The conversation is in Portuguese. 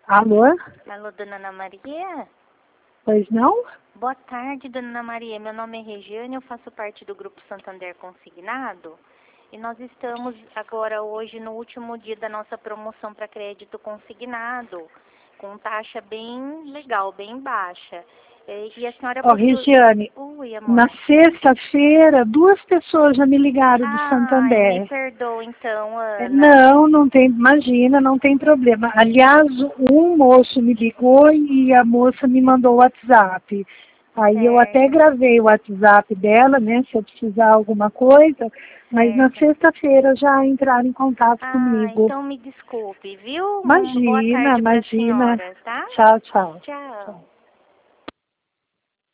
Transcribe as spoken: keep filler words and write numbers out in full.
Alô? Alô, dona Ana Maria? Pois não? Boa tarde, dona Ana Maria. Meu nome é Regiane, eu faço parte do Grupo Santander Consignado. E nós estamos agora hoje no último dia da nossa promoção para crédito consignado, com taxa bem legal, bem baixa. E e a senhora Ó, possui... Regiane, Ui, amor. na sexta-feira, duas pessoas já me ligaram do Ai, me Santander. perdoa então, É, Ana. Não, não tem, imagina, não tem problema. Aliás, um moço me ligou e a moça me mandou o WhatsApp. Aí eu até Certo, gravei o WhatsApp dela, né, se eu precisar alguma coisa, mas na certo. sexta-feira já entraram em contato Ah, comigo. então me desculpe, viu? Uma boa Imagina, tarde para a imagina. senhora, tá? Tchau, tchau. Tchau. Tchau.